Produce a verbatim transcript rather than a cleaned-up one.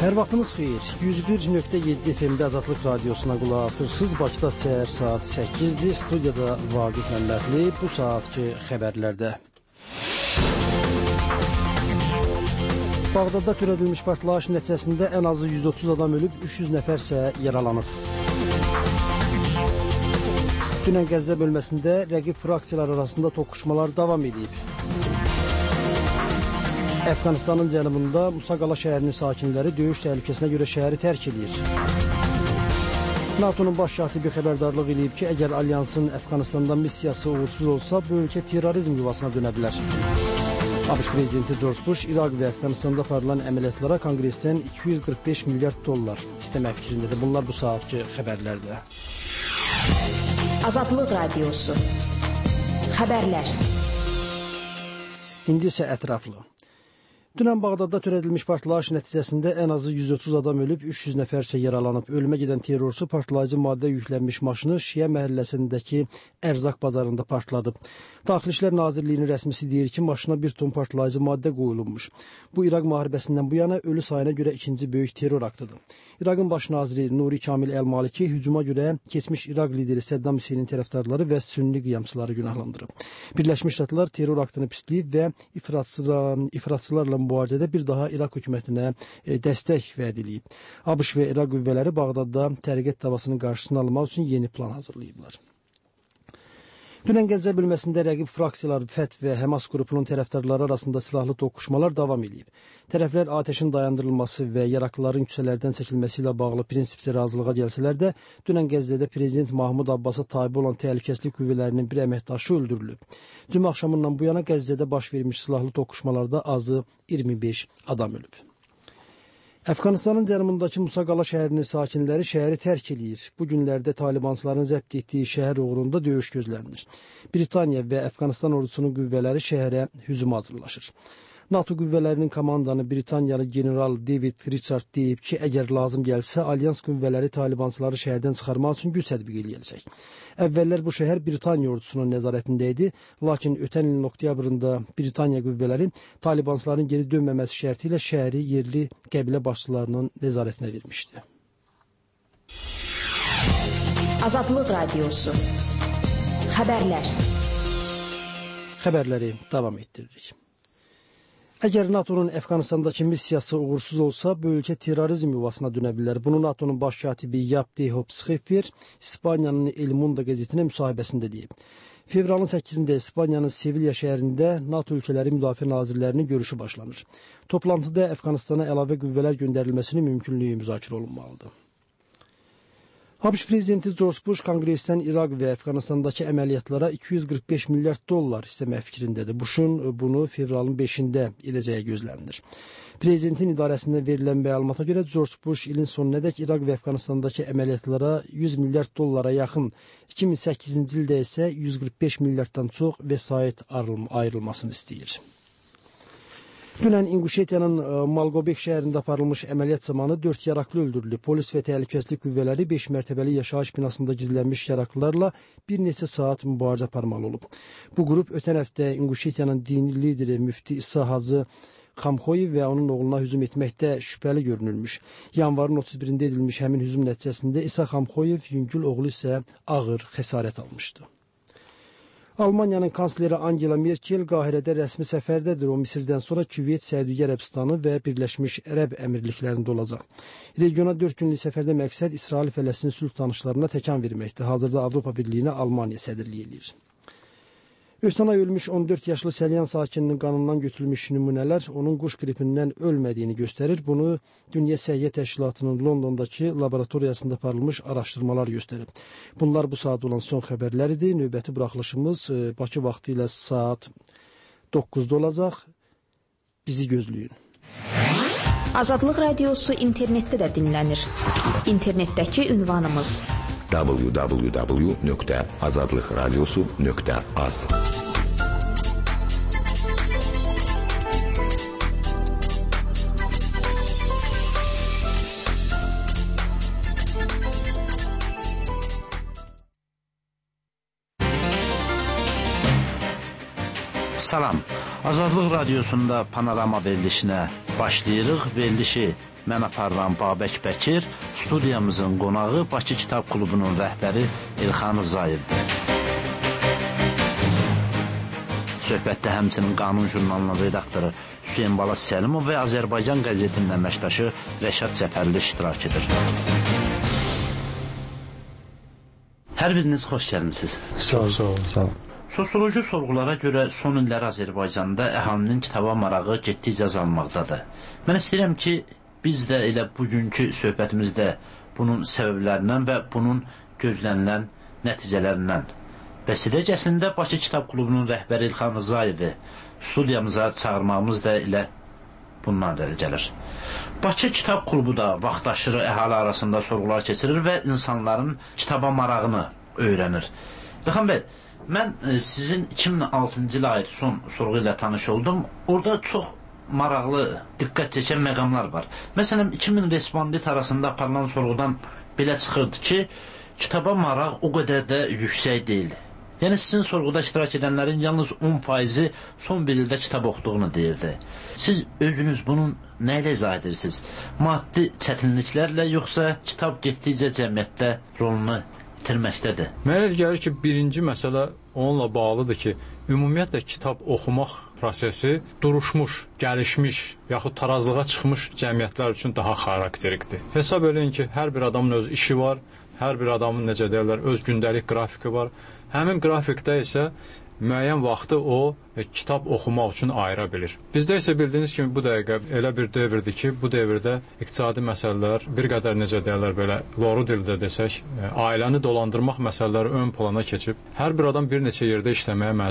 Hər vaxtınız xeyir. yüz bir nöqtə yeddi F M-də Azadlıq Radiosuna qulaq asırsınız. Bakıda səhər saat səkkizdir. Studiyada Vaqif Məmmədli. Bu saatki xəbərlərdə. Bağdadda törədilmiş partlayış nəticəsində ən azı yüz otuz adam ölüb, üç yüz nəfər isə yaralanıb. Dünən Qəzza bölməsində rəqib fraksiyalar arasında toqquşmalar davam edib. Əfqanistanın cənubunda Musaqala şəhərinin sakinləri döyüş təhlükəsinə görə şəhəri tərk edir. NATO'nun baş katibi xəbərdarlıq edib ki, əgər alyansın Əfqanistanda missiyası uğursuz olsa, bu ölkə terrorizm yuvasına dönə bilər. ABŞ prezidenti George Bush İraq və Əfqanistanda aparılan əməliyyatlara konqresdən iki yüz qırx beş milyard dollar istəmək fikrindədir. Bunlar bu saatki xəbərlərdə. Azadlıq Radiosu. Xəbərlər. İndi isə ətraflı. Dünən Bağdadda törədilmiş partlayış nəticəsində ən azı yüz otuz adam ölüb, üç yüz nəfər isə yaralanıb. Ölümə gedən terrorçu partlayıcı maddə yüklənmiş maşını Şiə məhəlləsindəki ərzaq bazarında partladıb. Daxili İşlər Nazirliyinin rəsmisi deyir ki, maşına bir ton partlayıcı maddə qoyulmuş. Bu İraq müharibəsindən bu yana ölü sayına görə ikinci böyük terror aktıdır. İraqın baş naziri Nuri Kamil Əl-Maliki hücuma görə keçmiş İraq lideri Səddam Hüseynin tərəfdarları və sünni qiyamçıları günahlandırıb. Birləşmiş Ştatlar terror aktını pisləyib və ifratçılarla mübarizədə bir daha İraq hökumətinə e, dəstək vəd edib. ABŞ və İraq qüvvələri Bağdadda təriqət davasının qarşısını almaq üçün yeni plan hazırlayıblar. Dünən Qəzza bölməsində rəqib fraksiyalar FET və Həmas qrupunun tərəfdarları arasında silahlı toqquşmalar davam edib. Tərəflər atəşin dayandırılması və yaralıların küçələrdən çəkilməsi ilə bağlı prinsipcə razılığa gəlsələr də, dünən Qəzzədə Prezident Mahmud Abbasa tabe olan təhlükəsizlik qüvvələrinin bir əməkdaşı öldürülüb. Cümə axşamından bu yana Qəzzədə baş vermiş silahlı toqquşmalarda azı iyirmi beş adam ölüb. Əfqanistanın cənubundakı Musaqala şəhərinin sakinləri şəhəri tərk edir. Bu günlərdə Talibançıların zəbt etdiyi şəhər uğrunda döyüş gözlənilir. Britaniya və Əfqanistan ordusunun qüvvələri şəhərə hücuma hazırlaşır. NATO qüvvələrinin komandanı Britaniyalı general David Richard deyib ki, əgər lazım gəlsə, alyans qüvvələri Talibançıları şəhərdən çıxarmaq üçün güc tətbiq edəcək. Əvvəllər bu şəhər Britaniya ordusunun nəzarətində idi, lakin ötən ilin oktyabrında Britaniya qüvvələri Talibançıların geri dönməməsi şərti ilə şəhəri yerli qəbilə başçılarının nəzarətinə vermişdi. Azadlıq Radiosu. Xəbərlər. Xəbərləri davam etdiririk. Əgər NATO'nun Əfqanistandakı missiyası uğursuz olsa, bu ölkə terrorizm yuvasına dönə bilər. Bunu NATO'nun baş katibi Yapti Hopsxefer İspaniyanın El Mundo qəzetinə müsahibəsində deyib. Fevralın səkkizində İspaniyanın Sevilya şəhərində NATO ölkələri müdafiə nazirlərinin görüşü başlanır. Toplantıda Əfqanistana əlavə qüvvələr göndərilməsinin mümkünlüyü müzakirə olunmalıdır. ABŞ prezidenti George Bush konqresdən İraq və Əfqanistandakı əməliyyatlara iki yüz qırx beş milyard dollar istəmək fikrindədir. Bush'un bunu fevralın beşində edəcəyi gözlənilir. Prezidentin idarəsindən verilən məlumata görə George Bush ilin sonunadək İraq və Əfqanistandakı əməliyyatlara yüz milyard dollara yaxın, iki min səkkizinci ildə isə yüz qırx beş milyarddan çox vəsait ayrılmasını istəyir. Dünən İnquşetiyanın Malqobek şəhərində aparılmış əməliyyat zamanı dörd yaraqlı öldürülüb. Polis və təhlükəsizlik qüvvələri beş mərtəbəli yaşayış binasında gizlənmiş yaraqlılarla bir neçə saat mübarizə aparmalı olub. Bu qrup ötən həftə İnquşetiyanın dini lideri müfti İsa Hacı Xamxoyev və onun oğluna hücum etməkdə şübhəli görünülmüş. Yanvarın otuz birində edilmiş həmin hücum nəticəsində İsa Xamxoyev, yüngül oğlu isə ağır xəsarət almışdı. Almaniyanın kansleri Angela Merkel Qahirədə rəsmi səfərdədir. O, Misirdən sonra Küveyt, Səudiyyə Ərəbistanı və Birləşmiş Ərəb Əmirliklərində olacaq. Regiona dörd günlük səfərdə məqsəd İsrail-Fələstin sülh danışıqlarına təkan verməkdir. Hazırda Avropa Birliyinə Almaniya sədrliyi edir. Ötən ay ölmüş on dörd yaşlı Səlyan sakininin qanından götürülmüş nümunələr onun quş qripindən ölmədiyini göstərir. Bunu Dünya Səhiyyə Təşkilatının Londondakı laboratoriyasında aparılmış araşdırmalar göstərib. Bunlar bu saat olan son xəbərləridir. Növbəti buraxılışımız Bakı vaxtı ilə saat doqquzda olacaq. Bizi gözləyin. Azadlıq Radiosu internetdə də dinlənir. İnternetdəki ünvanımız w w w nöqtə azadlıqradiosu nöqtə az. Salam. Azadlıq Radiosunda panorama verilişinə başlayırıq. Verilişi mən aparıram Babək Bəkir, studiyamızın qonağı Bakı Kitab Klubunun rəhbəri İlxan Rızayevdir. Söhbətdə həmçinin Qanun jurnalının redaktoru Hüseyin Balas Səlimov və Azərbaycan qəzetinin əməkdaşı Rəşad Cəfərli iştirak edir. Hər biriniz xoş gəlmisiniz. Sağ ol, sağ ol, sağ ol. Sosioloji sorğulara görə son illər Azərbaycanda əhalinin kitaba marağı getdikcə azalmaqdadır. Mən istəyirəm ki, biz də elə bugünkü söhbətimizdə bunun səbəblərindən və bunun gözlənilən nəticələrindən vəsidəcəsində Bakı Kitab Klubunun rəhbəri İlxan Rızayevi studiyamıza çağırmağımız da elə bundan irəli gəlir. Bakı Kitab Klubu da vaxtaşırı əhali arasında sorğular keçirir və insanların kitaba marağını öyrənir. İlxan bəy, mən sizin iki min altıncı ilə aid son sorğu ilə tanış oldum. Orada çox maraqlı, diqqət çəkən məqamlar var. Məsələn, iki min respondent arasında aparılan sorğudan belə çıxırdı ki, kitaba maraq o qədər də yüksək deyil. Yəni, sizin sorğuda iştirak edənlərin yalnız on faizi son bir ildə kitab oxuduğunu deyirdi. Siz özünüz bunun nə ilə izah edirsiniz? Maddi çətinliklərlə, yoxsa kitab getdikcə cəmiyyətdə rolunu itirməkdədir? Mənə elə gəlir ki, birinci məsələ onunla bağlıdır ki, ümumiyyətlə kitab oxumaq prosesi duruşmuş, gəlişmiş, yaxud tarazlığa çıxmış cəmiyyətlər üçün daha xarakterikdir. Hesab eləyin ki, hər bir adamın öz işi var, hər bir adamın, necə deyirlər, öz gündəlik qrafiki var. Həmin qrafikdə isə müəyyən vaxtı o e, kitab oxumaq üçün ayıra bilir. Bizdə isə bildiyiniz kimi bu dəqiqə elə bir dövrdir ki, bu dövrdə iqtisadi məsələlər bir qədər, necə deyirlər, belə loru dildə desək, e, ailəni dolandırmaq məsələləri ön plana keçib. Hər bir adam bir neçə yerdə işləməyə məcbur.